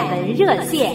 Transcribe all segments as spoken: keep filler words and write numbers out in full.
文热线。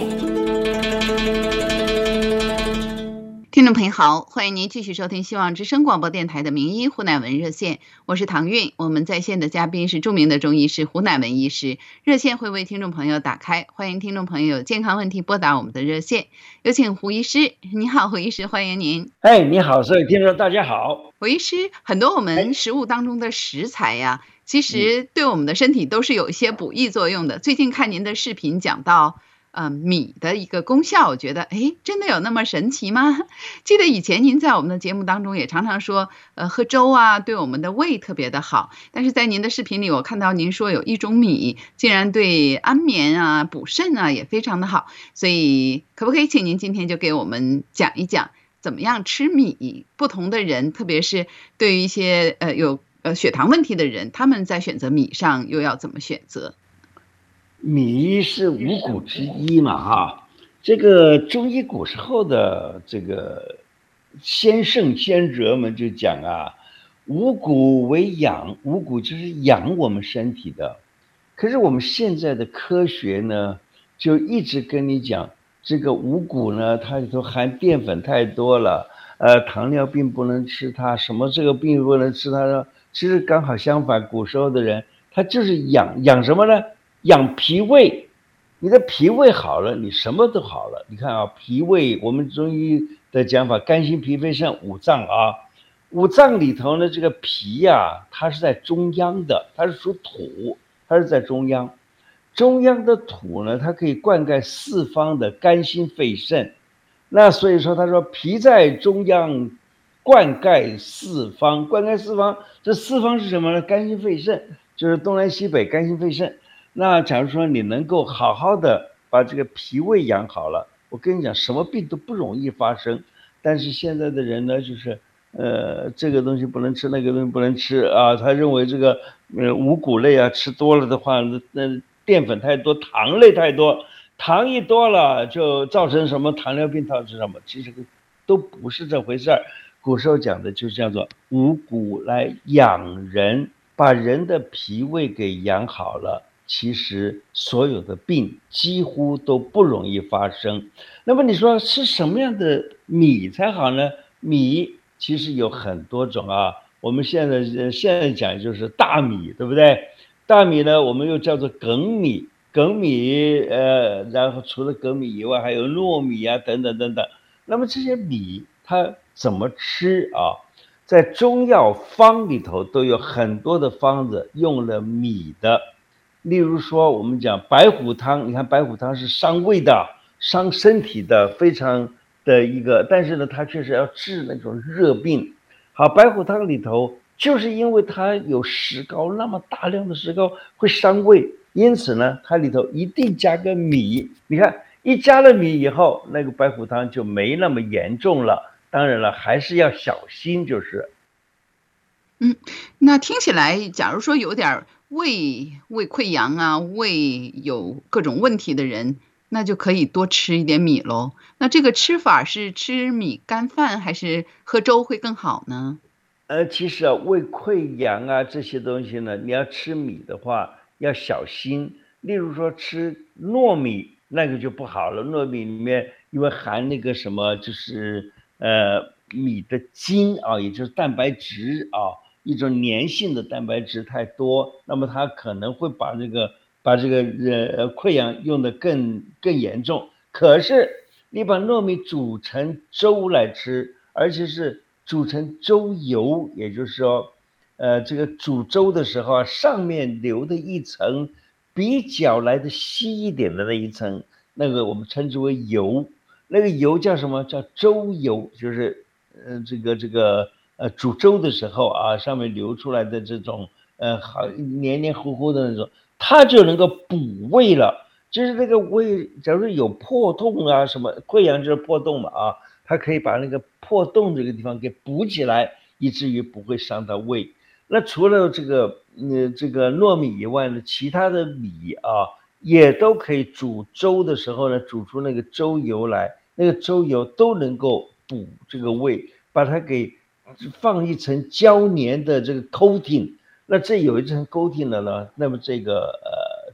听众朋友好，欢迎您继续收听希望之声广播电台的名医胡乃文热线，我是唐韵。我们在线的嘉宾是著名的中医师胡乃文医师，热线会为听众朋友打开，欢迎听众朋友有健康问题拨打我们的热线。有请胡医师。你好，胡医师，欢迎您。 哎，你好，所有听众大家好。 胡医师，很多我们食物当中的食材呀、啊，其实对我们的身体都是有一些补益作用的。最近看您的视频讲到呃，米的一个功效，我觉得，哎，真的有那么神奇吗？记得以前您在我们的节目当中也常常说，呃，喝粥啊，对我们的胃特别的好。但是在您的视频里，我看到您说有一种米，竟然对安眠啊、补肾啊也非常的好。所以，可不可以请您今天就给我们讲一讲，怎么样吃米？不同的人，特别是对于一些呃有呃血糖问题的人，他们在选择米上又要怎么选择？ 米是五谷之一嘛，哈，这个中医古时候的这个先圣先哲们就讲啊，五谷为养，五谷就是养我们身体的。可是我们现在的科学呢，就一直跟你讲，这个五谷呢，它里头含淀粉太多了，呃，糖尿病不能吃它，什么这个病不能吃它呢？其实刚好相反，古时候的人他就是养养什么呢？养脾胃，你的脾胃好了，你什么都好了。你看啊，脾胃，我们中医的讲法，肝心脾肺肾五脏啊，五脏里头呢，这个脾呀、啊，它是在中央的，它是属土，它是在中央。中央的土呢，它可以灌溉四方的肝心肺肾。那所以说，他说脾在中央，灌溉四方，灌溉四方，这四方是什么呢？肝心肺肾，就是东南西北，肝心肺肾。那假如说你能够好好的把这个脾胃养好了，我跟你讲，什么病都不容易发生。但是现在的人呢，就是呃这个东西不能吃，那个东西不能吃啊。他认为这个呃五谷类啊吃多了的话，那那淀粉太多，糖类太多，糖一多了就造成什么糖尿病，造成什么，其实都不是这回事儿。古时候讲的就叫做五谷来养人，把人的脾胃给养好了，其实所有的病几乎都不容易发生。那么你说吃什么样的米才好呢？米其实有很多种啊，我们现在现在讲就是大米，对不对？大米呢，我们又叫做粳米，粳米呃，然后除了粳米以外，还有糯米啊，等等等等。那么这些米它怎么吃啊？在中药方里头都有很多的方子用了米的。例如说我们讲白虎汤，你看白虎汤是伤胃的，伤身体的，非常的一个，但是呢它确实要治那种热病。好，白虎汤里头就是因为它有石膏，那么大量的石膏会伤胃，因此呢它里头一定加个米。你看一加了米以后，那个白虎汤就没那么严重了。当然了，还是要小心就是嗯，那听起来假如说有点胃胃溃疡啊，胃有各种问题的人，那就可以多吃一点米咯。那这个吃法是吃米干饭还是喝粥会更好呢？ 呃，其实啊，胃溃疡啊这些东西呢，你要吃米的话要小心。例如说吃糯米，那个就不好了。糯米里面因为含那个什么，就是呃米的精啊，也就是蛋白质啊，一种粘性的蛋白质太多，那么它可能会把这个把这个呃溃疡用得更更严重。可是你把糯米煮成粥来吃，而且是煮成粥油，也就是说，呃，这个煮粥的时候啊，上面留的一层比较来的稀一点的那一层，那个我们称之为油，那个油叫什么？叫粥油，就是呃这个这个呃煮粥的时候啊，上面流出来的这种呃好黏黏糊糊的那种，它就能够补胃了。就是那个胃，假如有破洞啊，什么溃疡就是破洞嘛啊，它可以把那个破洞这个地方给补起来，以至于不会伤到胃。那除了这个呃这个糯米以外呢，其他的米啊也都可以煮粥的时候呢，煮出那个粥油来，那个粥油都能够补这个胃，把它给放一层胶粘的这个 coating。那这有一层 coating 了呢，那么这个呃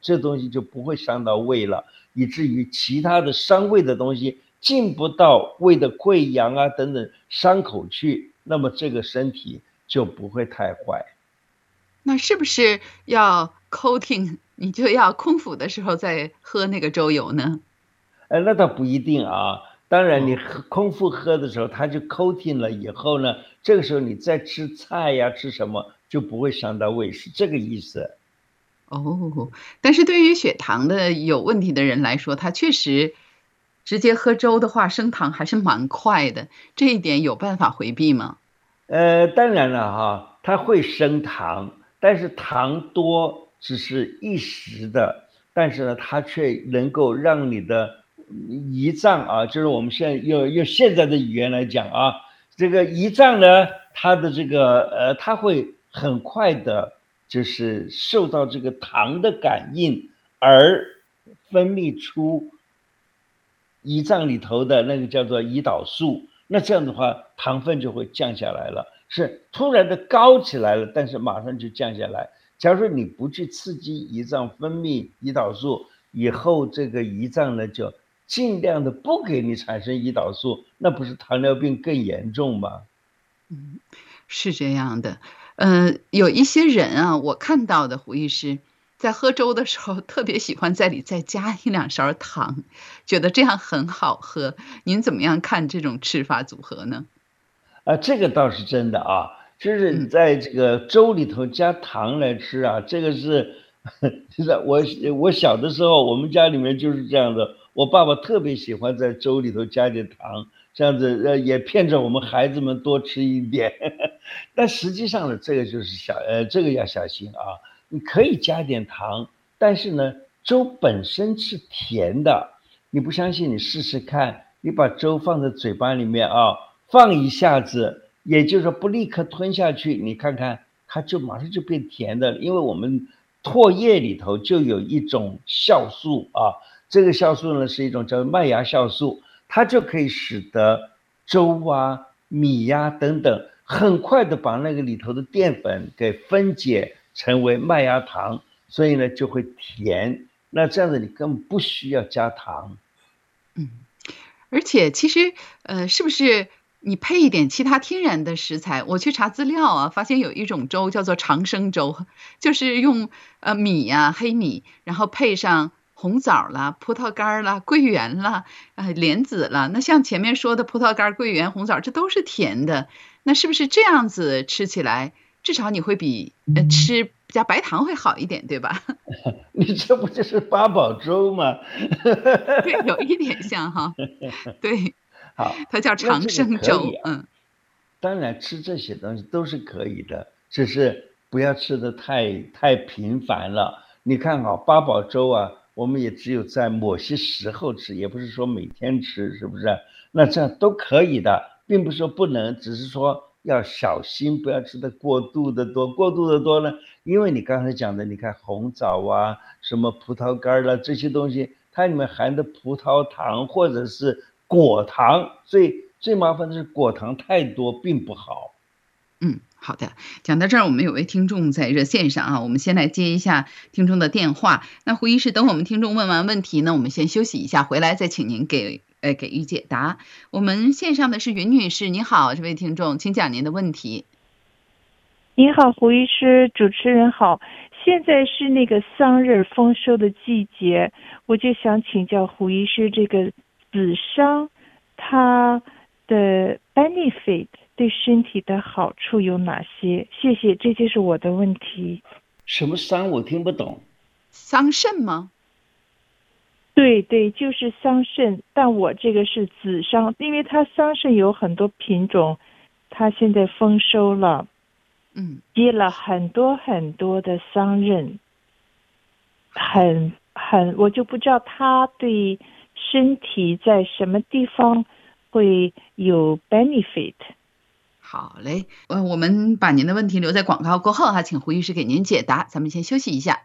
这东西就不会伤到胃了，以至于其他的伤胃的东西进不到胃的溃疡啊等等伤口去，那么这个身体就不会太坏。 那是不是要 coating， 你就要空腹的时候再喝那个粥油呢？ 呃，那倒不一定啊。当然，你哦喝空腹喝的时候，它就 coating 了以后呢，这个时候你再吃菜呀，吃什么就不会伤到胃，是这个意思。 哦，但是对于血糖的有问题的人来说，他确实直接喝粥的话，升糖还是蛮快的，这一点有办法回避吗？ 呃，当然了哈，它会升糖，但是糖多只是一时的，但是呢，它却能够让你的胰脏啊，就是我们现在用用现在的语言来讲啊，这个胰脏呢，它的这个呃，它会很快的，就是受到这个糖的感应，而分泌出胰脏里头的那个叫做胰岛素，那这样的话糖分就会降下来了，是突然的高起来了，但是马上就降下来。假如说你不去刺激胰脏分泌胰岛素，以后这个胰脏呢就尽量的不给你产生胰岛素，那不是糖尿病更严重吗？ 嗯，是这样的，呃，有一些人啊，我看到的胡医师在喝粥的时候特别喜欢在里再加一两勺糖，觉得这样很好喝。您怎么样看这种吃法组合呢？ 啊，这个倒是真的啊，就是嗯在这个粥里头加糖来吃啊，这个是，就是我我小的时候，我们家里面就是这样的，我爸爸特别喜欢在粥里头加点糖，这样子呃也骗着我们孩子们多吃一点，但实际上呢，这个就是小呃这个要小心啊，你可以加点糖，但是呢，粥本身是甜的，你不相信你试试看，你把粥放在嘴巴里面啊。放一下子，也就是说不立刻吞下去，你看看它就马上就变甜的了，因为我们唾液里头就有一种酵素啊，这个酵素呢是一种叫麦芽酵素，它就可以使得粥啊、米呀、等等很快的把那个里头的淀粉给分解成为麦芽糖，所以呢就会甜。那这样子你根本不需要加糖。 嗯。而且其实，呃，是不是你配一点其他天然的食材？我去查资料啊，发现有一种粥叫做长生粥，就是用呃米呀、黑米，然后配上红枣啦、葡萄干儿啦、桂圆啦、呃莲子啦。那像前面说的葡萄干儿、桂圆、红枣，这都是甜的。那是不是这样子吃起来，至少你会比呃吃加白糖会好一点，对吧？ 你这不就是八宝粥吗？ 对，有一点像哈，对， 好， 它叫长那这个生粥， 可以啊， 嗯。 当然吃这些东西都是可以的，只是不要吃的太太频繁了。你看啊，八宝粥啊，我们也只有在某些时候吃，也不是说每天吃，是不是？那这样都可以的，并不是说不能，只是说要小心，不要吃的过度的多。过度的多呢，因为你刚才讲的，你看红枣啊，什么葡萄干啦这些东西，它里面含的葡萄糖或者是果糖，最最麻烦的是果糖太多并不好。 嗯，好的。讲到这儿，我们有位听众在热线上啊，我们先来接一下听众的电话。那胡医师，等我们听众问完问题呢，我们先休息一下，回来再请您给呃给予解答。我们线上的是云女士，你好，这位听众，请讲您的问题。 您好，胡医师，主持人好。现在是那个桑葚丰收的季节，我就想请教胡医师，这个紫桑它的 benefit 对身体的好处有哪些？谢谢，这就是我的问题。 什么桑我听不懂。 桑葚吗？ 对对，就是桑葚，但我这个是紫桑，因为它桑葚有很多品种，它现在丰收了。 嗯， 结了很多很多的桑葚，很很，我就不知道它对身体在什么地方会有 benefit。 好嘞，呃，我们把您的问题留在广告过后哈，请胡医师给您解答。咱们先休息一下。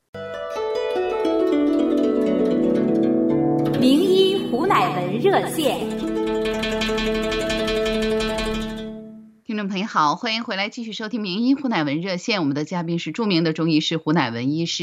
名医胡乃文热线。 听众朋友好，欢迎回来继续收听名医胡乃文热线，我们的嘉宾是著名的中医师胡乃文医师。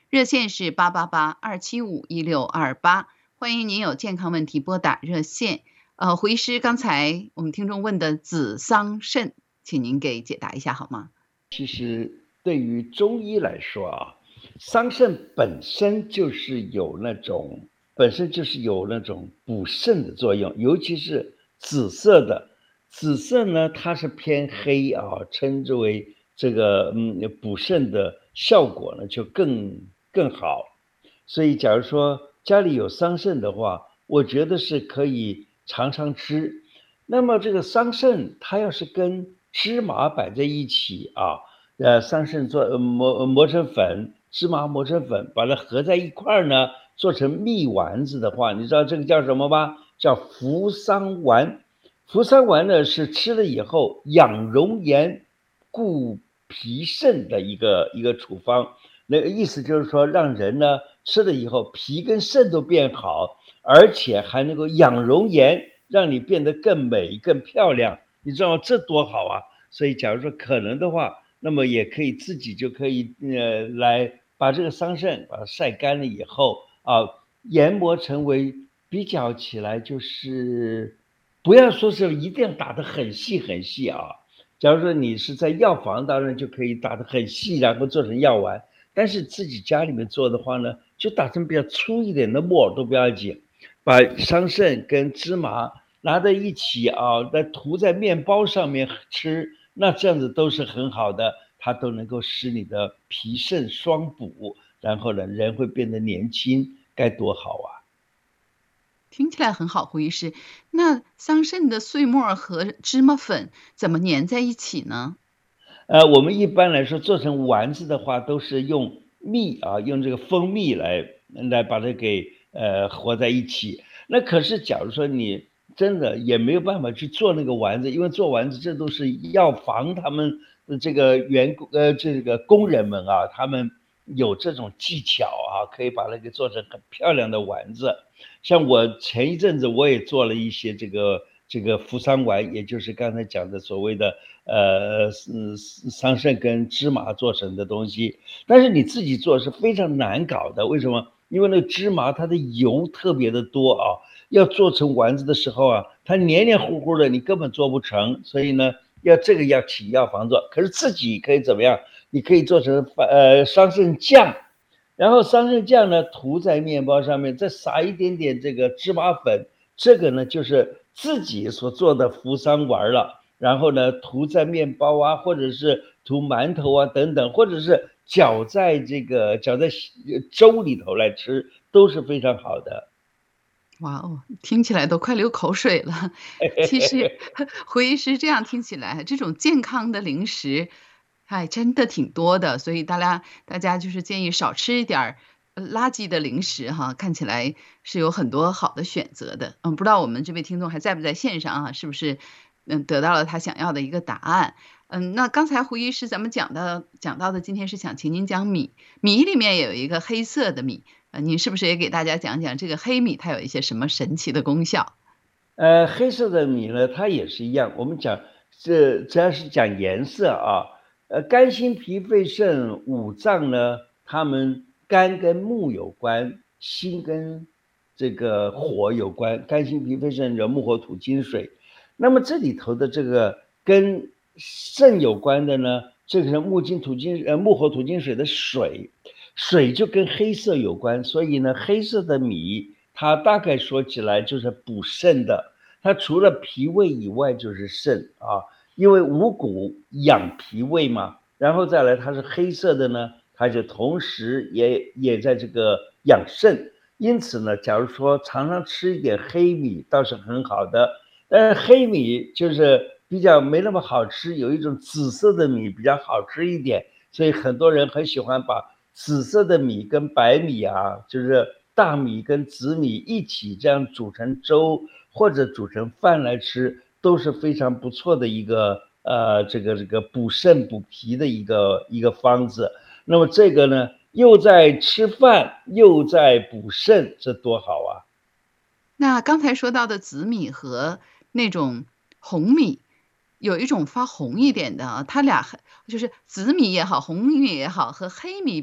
热线是八八八二七五一六二八，欢迎您有健康问题拨打热线。呃，胡医师，刚才我们听众问的紫桑葚，请您给解答一下好吗？ 其实对于中医来说啊，桑葚本身就是有那种本身就是有那种补肾的作用，尤其是紫色的。紫色呢，它是偏黑啊，称之为这个嗯补肾的效果呢就更更好。所以假如说家里有桑葚的话，我觉得是可以常常吃。那么这个桑葚它要是跟芝麻摆在一起啊，呃，桑葚做磨磨成粉，芝麻磨成粉，把它合在一块儿呢，做成蜜丸子的话，你知道这个叫什么吗？叫扶桑丸。扶桑丸呢是吃了以后养容颜、固脾肾的一个一个处方。那个意思就是说，让人呢吃了以后脾跟肾都变好，而且还能够养容颜，让你变得更美、更漂亮。你知道吗？这多好啊！所以，假如说可能的话，那么也可以自己就可以呃来把这个桑葚把它晒干了以后啊，研磨成为比较起来就是不要说是一定要打得很细很细啊。假如说你是在药房，当然就可以打得很细，然后做成药丸。但是自己家里面做的话呢，就打成比较粗一点的末都不要紧，把桑葚跟芝麻拿在一起啊，再涂在面包上面吃，那这样子都是很好的，它都能够使你的脾肾双补，然后呢，人会变得年轻，该多好啊！ 听起来很好，胡医师。那桑葚的碎末和芝麻粉怎么粘在一起呢？ 呃，我们一般来说做成丸子的话，都是用蜜啊，用这个蜂蜜来来把它给呃和在一起。那可是假如说你真的也没有办法去做那个丸子，因为做丸子这都是药房他们的这个员工呃这个工人们啊，他们有这种技巧啊，可以把它给做成很漂亮的丸子。像我前一阵子我也做了一些这个这个扶桑丸，也就是刚才讲的所谓的呃嗯桑葚跟芝麻做成的东西。但是你自己做是非常难搞的，为什么？因为那个芝麻它的油特别的多啊，要做成丸子的时候啊，它黏黏糊糊的，你根本做不成。所以呢，要这个要请药房做。可是自己可以怎么样？你可以做成呃桑葚酱。然后桑葚酱呢涂在面包上面，再撒一点点这个芝麻粉，这个呢就是自己所做的扶桑丸了。然后呢涂在面包啊，或者是涂馒头啊等等，或者是搅在这个搅在粥里头来吃，都是非常好的。 哇哦，听起来都快流口水了。其实胡医师这样听起来，这种健康的零食哎，真的挺多的，所以大家大家就是建议少吃一点儿呃垃圾的零食哈，看起来是有很多好的选择的。嗯，不知道我们这位听众还在不在线上啊？是不是嗯得到了他想要的一个答案？嗯，那刚才胡医师咱们讲到讲到的，今天是想请您讲米，米里面也有一个黑色的米，呃，您是不是也给大家讲讲这个黑米它有一些什么神奇的功效？ 呃，黑色的米呢，它也是一样。我们讲这只要是讲颜色啊。呃，肝心脾肺肾五脏呢，它们肝跟木有关，心跟这个火有关。肝心脾肺肾人木火土金水。那么这里头的这个跟肾有关的呢，这个是木金土金呃木火土金水的水，水就跟黑色有关。所以呢，黑色的米它大概说起来就是补肾的，它除了脾胃以外就是肾啊。因为五谷养脾胃嘛，然后再来它是黑色的呢，它就同时也也在这个养肾。因此呢，假如说常常吃一点黑米倒是很好的，但是黑米就是比较没那么好吃，有一种紫色的米比较好吃一点，所以很多人很喜欢把紫色的米跟白米啊，就是大米跟紫米一起这样煮成粥或者煮成饭来吃，都是非常不错的一个呃这个这个补肾补脾的一个一个方子。那么这个呢，又在吃饭又在补肾，这多好啊！ 那刚才说到的紫米和那种红米，有一种发红一点的啊，它俩就是紫米也好，红米也好，和黑米比，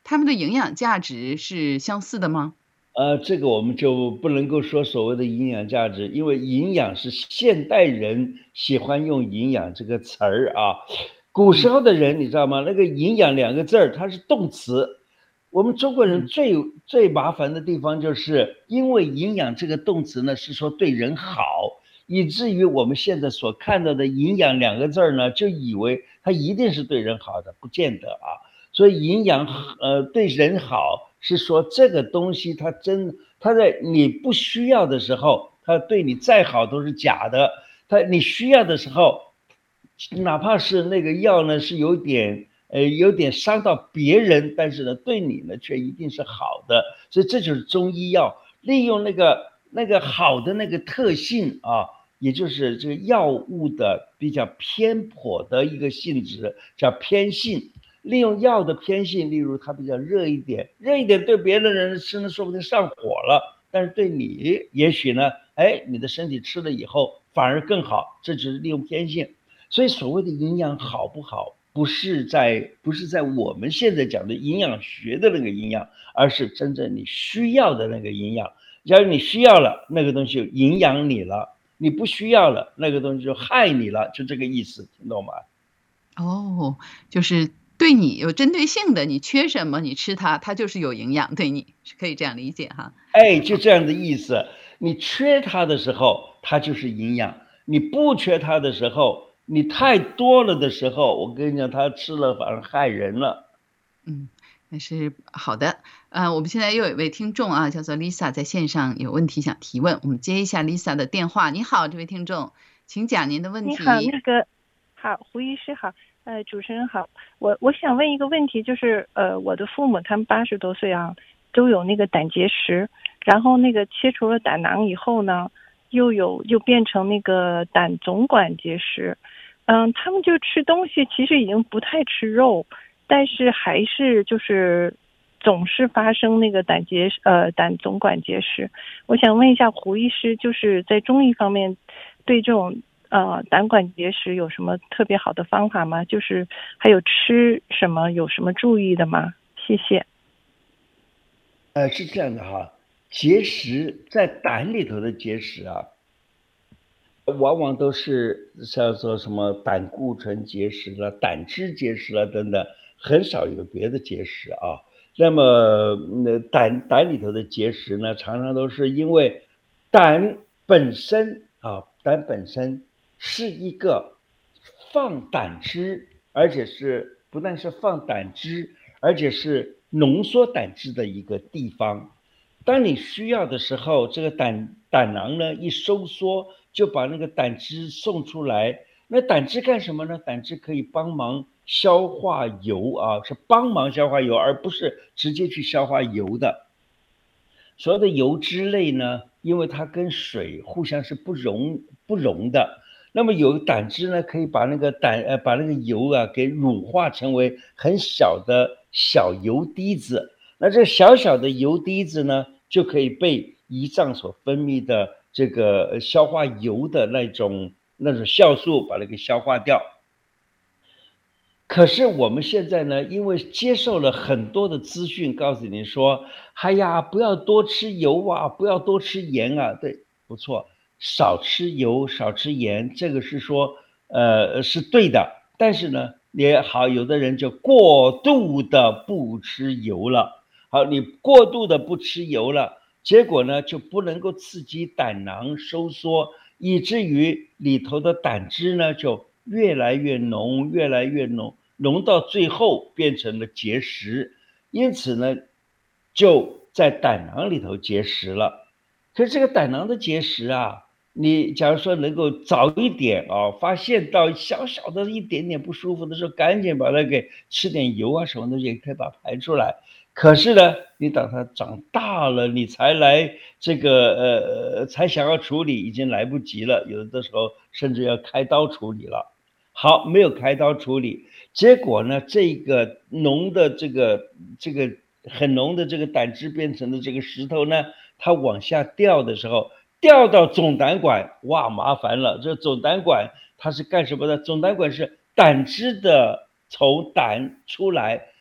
它们的营养价值是相似的吗？ 呃，这个我们就不能够说所谓的营养价值，因为营养是现代人喜欢用营养这个词儿啊。古时嗯候的人你知道吗？那个营养两个字儿它是动词。我们中国人嗯最最麻烦的地方就是因为营养这个动词呢是说对人好，以至于我们现在所看到的营养两个字儿呢，就以为它一定是对人好的，不见得啊。所以营养呃对人好是说这个东西它真它在你不需要的时候，它对你再好都是假的。它你需要的时候，哪怕是那个药呢是有点呃有点伤到别人，但是呢对你呢却一定是好的。所以这就是中医药利用那个那个好的那个特性啊，也就是这个药物的比较偏颇的一个性质，叫偏性。利用药的偏性，例如它比较热一点，热一点对别的人吃呢说不定上火了，但是对你也许呢，哎，你的身体吃了以后反而更好，这只是利用偏性。所以所谓的营养好不好，不是在不是在我们现在讲的营养学的那个营养，而是真正你需要的那个营养。假如你需要了，那个东西就营养你了；你不需要了，那个东西就害你了，就这个意思，听懂吗？ 哦，就是对你有针对性的，你缺什么，你吃它，它就是有营养，对你是可以这样理解哈。 哎，就这样的意思。你缺它的时候，它就是营养；你不缺它的时候，你太多了的时候，我跟你讲，它吃了反而害人了。 嗯，那是好的。呃，我们现在又有一位听众啊，叫做 Lisa，在线上有问题想提问，我们接一下 Lisa 的电话。你好，这位听众，请讲您的问题。 你好，那个好，胡医师好，呃，主持人好，我我想问一个问题，就是呃，我的父母他们八十多岁啊，都有那个胆结石，然后那个切除了胆囊以后呢，又有又变成那个胆总管结石，嗯，他们就吃东西其实已经不太吃肉，但是还是就是总是发生那个胆结呃胆总管结石。我想问一下胡医师，就是在中医方面对这种呃胆管结石有什么特别好的方法吗？就是还有吃什么有什么注意的吗？谢谢。 呃，是这样的哈，结石在胆里头的结石啊，往往都是叫做什么胆固醇结石了、胆汁结石了等等，很少有别的结石啊。那么，那胆胆里头的结石呢，常常都是因为胆本身啊，胆本身是一个放胆汁，而且是不但是放胆汁，而且是浓缩胆汁的一个地方。当你需要的时候，这个胆胆囊呢一收缩，就把那个胆汁送出来。那胆汁干什么呢？胆汁可以帮忙消化油啊，是帮忙消化油，而不是直接去消化油的。所有的油脂类呢，因为它跟水互相是不溶不溶的，那么有胆汁呢，可以把那个胆呃把那个油啊给乳化成为很小的小油滴子。那这小小的油滴子呢，就可以被胰脏所分泌的这个消化油的那种那种酵素把它给消化掉。可是我们现在呢，因为接受了很多的资讯，告诉你说，哎呀，不要多吃油啊，不要多吃盐啊。对，不错，少吃油，少吃盐，这个是说，呃，是对的。但是呢，也好，有的人就过度的不吃油了。好，你过度的不吃油了，结果呢，就不能够刺激胆囊收缩，以至于里头的胆汁呢，就越来越浓，越来越浓。浓到最后变成了结石，因此呢，就在胆囊里头结石了。可是这个胆囊的结石啊，你假如说能够早一点啊，发现到小小的一点点不舒服的时候，赶紧把它给吃点油啊，什么东西可以把它排出来。可是呢，你等它长大了，你才来这个呃才想要处理，已经来不及了。有的时候甚至要开刀处理了。好，没有开刀处理。结果呢，这个浓的这个这个很浓的这个胆汁变成的这个石头呢，它往下掉的时候，掉到总胆管，哇，麻烦了。这总胆管它是干什么的？总胆管是胆汁的从胆出来，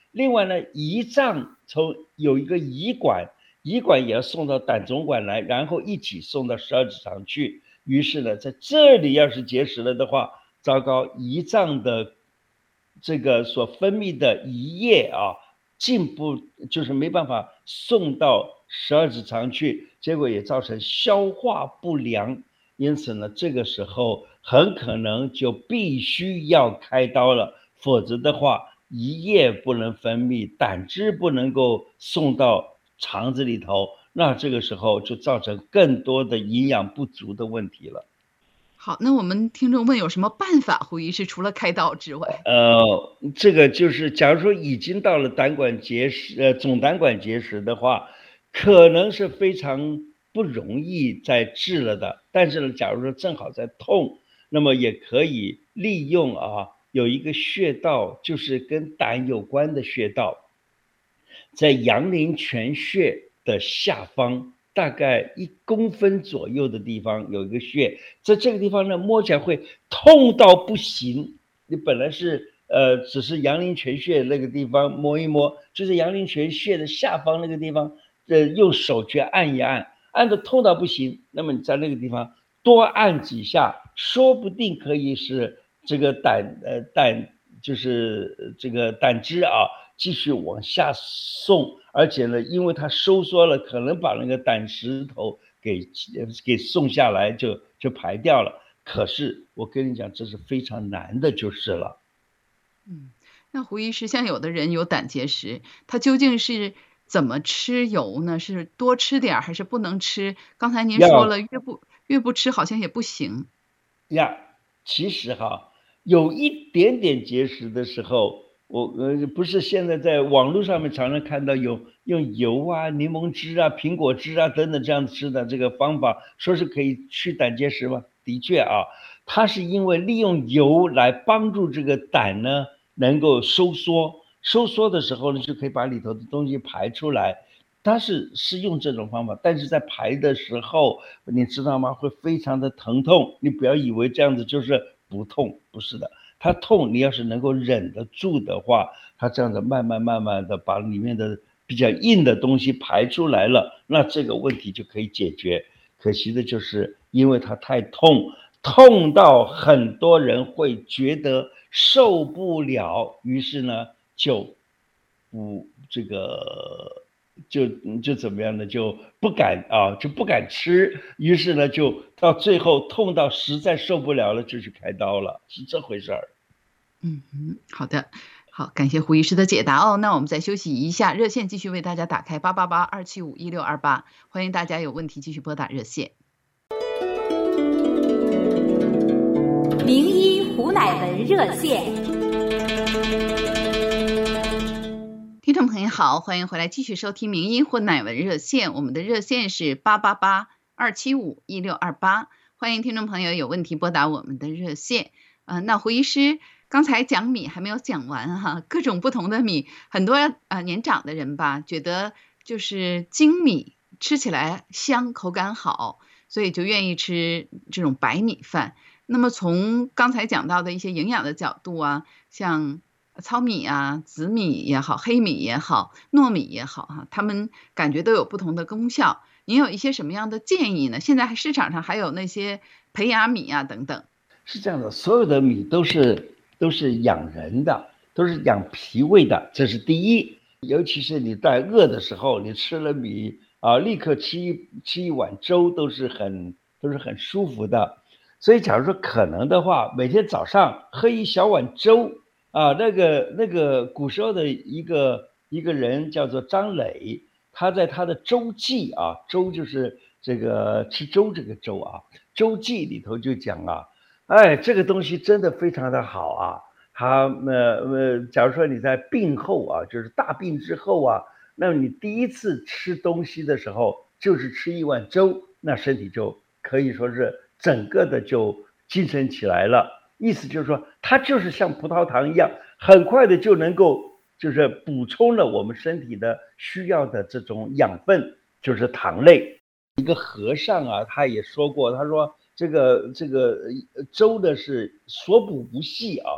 另外呢，胰脏从有一个胰管，胰管也要送到胆总管来，然后一起送到十二指肠去。于是呢，在这里要是结石了的话，糟糕，胰脏的这个所分泌的胰液啊，进不就是没办法送到十二指肠去，结果也造成消化不良。因此呢，这个时候很可能就必须要开刀了，否则的话，胰液不能分泌，胆汁不能够送到肠子里头，那这个时候就造成更多的营养不足的问题了。 好，那我们听众问有什么办法，胡医师除了开刀之外？ 呃，这个就是假如说已经到了胆管结石，呃，总胆管结石的话，可能是非常不容易再治了的。但是呢，假如说正好在痛，那么也可以利用啊，有一个穴道，就是跟胆有关的穴道，在阳陵泉穴的下方。大概一公分左右的地方有一个穴，在这个地方呢，摸起来会痛到不行。你本来是呃，只是阳陵泉穴那个地方摸一摸，就是阳陵泉穴的下方那个地方，呃，用手去按一按，按得痛到不行。那么你在那个地方多按几下，说不定可以使这个胆呃胆就是这个胆汁啊继续往下送。而且呢，因为它收缩了，可能把那个胆石头给给送下来，就就排掉了。可是我跟你讲，这是非常难的，就是了。 嗯，那胡医师，像有的人有胆结石，他究竟是怎么吃油呢？是多吃点还是不能吃？刚才您说了，越不越不吃好像也不行呀。其实哈，有一点点结石的时候。我呃不是现在在网络上面常常看到有用油啊、柠檬汁啊、苹果汁啊等等这样吃的这个方法，说是可以去胆结石吗？的确啊，它是因为利用油来帮助这个胆呢能够收缩，收缩的时候呢就可以把里头的东西排出来。它是是用这种方法，但是在排的时候，你知道吗？会非常的疼痛。你不要以为这样子就是不痛，不是的。它痛，你要是能够忍得住的话，它这样子慢慢慢慢的把里面的比较硬的东西排出来了，那这个问题就可以解决。可惜的就是因为它太痛，痛到很多人会觉得受不了，于是呢就不这个就就怎么样呢？就不敢啊，就不敢吃。于是呢，就到最后痛到实在受不了了，就去开刀了，是这回事儿。 嗯嗯，好的，好，感谢胡医师的解答哦。那我们再休息一下，热线继续为大家打开八八八二七五一六二八，欢迎大家有问题继续拨打热线。 名医胡乃文热线。 听众朋友好，欢迎回来继续收听名医胡乃文热线，我们的热线是八八八二七五一六二八，欢迎听众朋友有问题拨打我们的热线。呃，那胡医师刚才讲米还没有讲完哈，各种不同的米，很多呃年长的人吧，觉得就是精米吃起来香，口感好，所以就愿意吃这种白米饭。那么从刚才讲到的一些营养的角度啊，像糙米啊、紫米也好、黑米也好、糯米也好哈，他们感觉都有不同的功效。您有一些什么样的建议呢？现在市场上还有那些胚芽米啊等等。 是这样的，所有的米都是都是养人的，都是养脾胃的，这是第一。尤其是你在饿的时候，你吃了米啊，立刻吃一吃一碗粥都是很都是很舒服的。所以假如说可能的话，每天早上喝一小碗粥啊，那个那个古时候的一个一个人叫做张磊，他在他的周记啊，粥就是这个吃粥这个粥啊，周记里头就讲啊，哎，这个东西真的非常的好啊。他呃呃，假如说你在病后啊，就是大病之后啊，那么你第一次吃东西的时候，就是吃一碗粥，那身体就可以说是整个的就精神起来了。意思就是说，它就是像葡萄糖一样，很快的就能够就是补充了我们身体的需要的这种养分，就是糖类。一个和尚啊，他也说过，他说这个这个粥的是所补不细啊，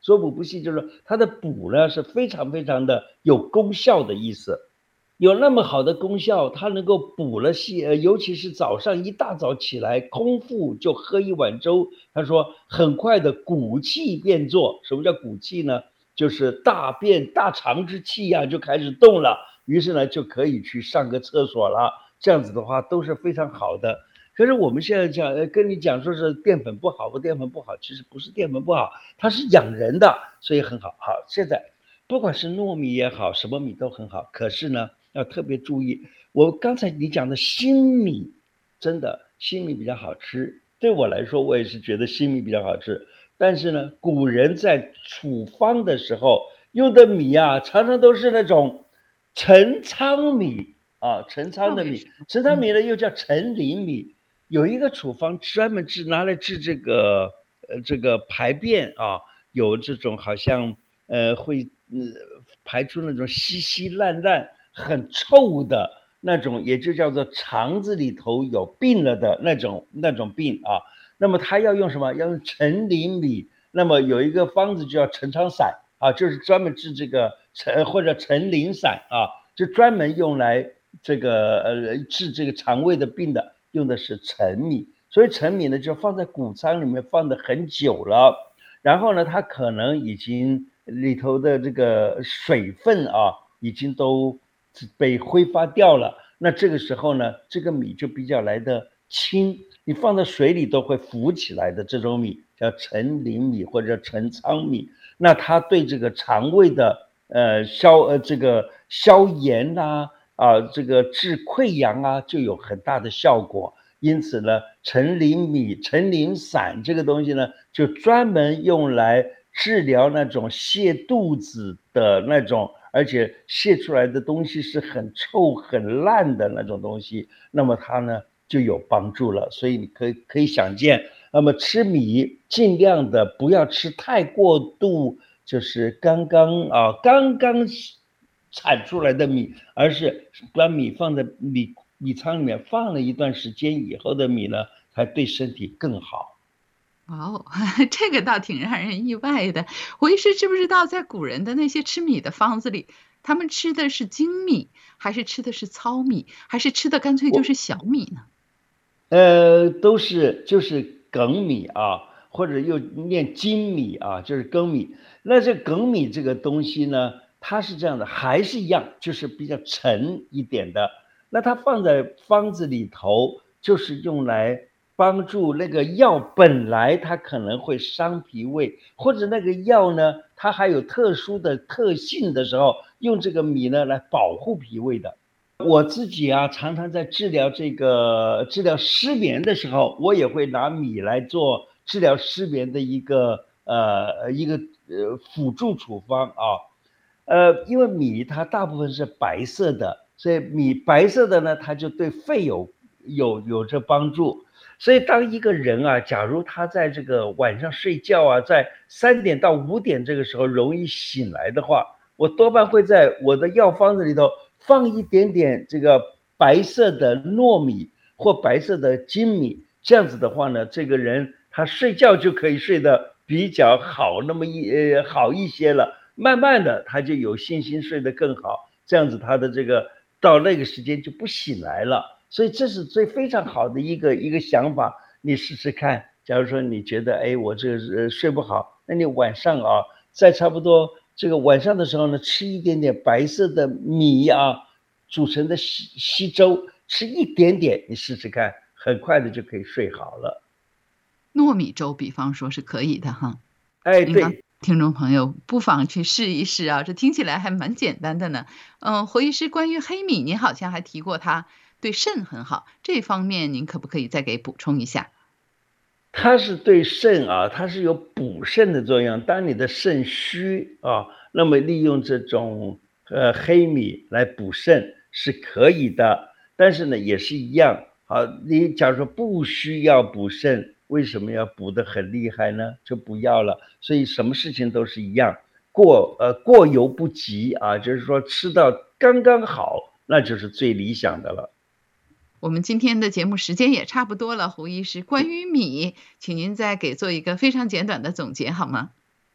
所补不细就是说它的补呢是非常非常的有功效的意思。有那么好的功效，它能够补了细，呃，尤其是早上一大早起来，空腹就喝一碗粥。他说，很快的骨气变作。什么叫骨气呢？就是大便大肠之气呀、啊、就开始动了，于是呢就可以去上个厕所了。这样子的话都是非常好的。可是我们现在讲，呃，跟你讲说是淀粉不好，不淀粉不好，其实不是淀粉不好，它是养人的，所以很好。好，现在不管是糯米也好，什么米都很好。可是呢，要特别注意，我刚才你讲的新米，真的新米比较好吃。对我来说，我也是觉得新米比较好吃。但是呢，古人在处方的时候用的米啊，常常都是那种陈仓米啊，陈仓的米。陈仓米呢又叫陈林米。有一个处方专门治拿来治这个呃这个排便啊，有这种好像呃会呃排出那种稀稀烂烂很臭的那种，也就叫做肠子里头有病了的那种那种病啊。那么他要用什么？要用陈林米。那么有一个方子叫陈仓散啊，就是专门治这个陈或者陈林散啊，就专门用来这个呃治这个肠胃的病的。用的是陈米，所以陈米呢就放在谷仓里面放的很久了，然后呢它可能已经里头的这个水分啊已经都被挥发掉了，那这个时候呢这个米就比较来的轻，你放在水里都会浮起来的这种米叫陈林米或者陈仓米。那它对这个肠胃的呃消呃这个消炎呐、啊，啊，这个治溃疡啊，就有很大的效果。因此呢，陈林米、陈林散这个东西呢，就专门用来治疗那种泻肚子的那种，而且泻出来的东西是很臭、很烂的那种东西。那么它呢就有帮助了。所以你可以可以想见，那么吃米尽量的不要吃太过度，就是刚刚啊刚刚产出来的米，而是把米放在米米仓里面放了一段时间以后的米呢，才对身体更好。 哦，这个倒挺让人意外的。胡医师知不知道，在古人的那些吃米的方子里，他们吃的是精米，还是吃的是糙米，还是吃的干脆就是小米呢？ 呃，都是就是粳米啊，或者又念精米啊，就是粳米。那这粳米这个东西呢，它是这样的，还是一样，就是比较沉一点的。那它放在方子里头，就是用来帮助那个药本来它可能会伤脾胃，或者那个药呢，它还有特殊的特性的时候，用这个米呢来保护脾胃的。我自己啊，常常在治疗这个治疗失眠的时候，我也会拿米来做治疗失眠的一个呃一个呃辅助处方啊。呃，因为米它大部分是白色的，所以米白色的呢，它就对肺有有有着帮助。所以当一个人啊，假如他在这个晚上睡觉啊，在三点到五点这个时候容易醒来的话，我多半会在我的药方子里头放一点点这个白色的糯米或白色的精米，这样子的话呢，这个人他睡觉就可以睡得比较好那么一呃好一些了。慢慢的他就有信心睡得更好，这样子他的这个到那个时间就不醒来了。所以这是最非常好的一个一个想法，你试试看。假如说你觉得哎我这个呃睡不好，那你晚上啊在差不多这个晚上的时候呢，吃一点点白色的米啊煮成的稀稀粥，吃一点点，你试试看，很快的就可以睡好了。 糯米粥比方说是可以的哈。 哎，对， 听众朋友不妨去试一试啊，这听起来还蛮简单的呢。嗯，胡医师，关于黑米您好像还提过它对肾很好，这方面您可不可以再给补充一下？ 它是对肾啊，它是有补肾的作用。当你的肾虚啊，那么利用这种呃黑米来补肾是可以的。但是呢，也是一样啊，你假如说不需要补肾，为什么要补得很厉害呢？就不要了。所以什么事情都是一样，过呃过犹不及啊，就是说吃到刚刚好，那就是最理想的了。 我们今天的节目时间也差不多了，胡医师，关于米，请您再给做一个非常简短的总结好吗？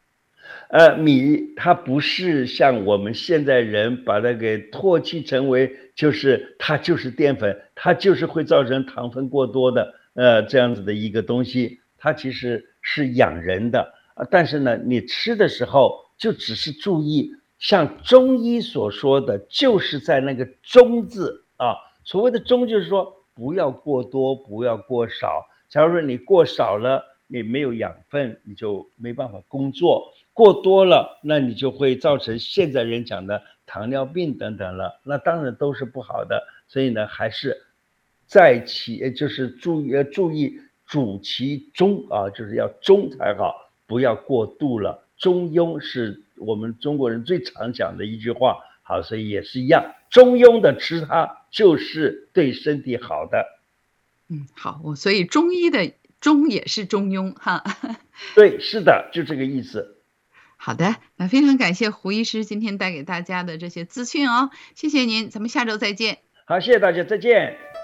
呃，米它不是像我们现在人把它给唾弃成为，就是它就是淀粉，它就是会造成糖分过多的，呃，这样子的一个东西，它其实是养人的啊。但是呢，你吃的时候就只是注意，像中医所说的，就是在那个中字啊，所谓的中就是说不要过多，不要过少。假如说你过少了，你没有养分，你就没办法工作。过多了，那你就会造成现在人讲的糖尿病等等了，那当然都是不好的。所以呢，还是在其就是注意注意主其中啊，就是要中才好，不要过度了。中庸是我们中国人最常讲的一句话，好，所以也是一样，中庸的吃它就是对身体好的。 嗯，好，我所以中医的中也是中庸哈。 对，是的，就这个意思。 好的，那非常感谢胡医师今天带给大家的这些资讯哦，谢谢您，咱们下周再见。 好，谢谢大家，再见。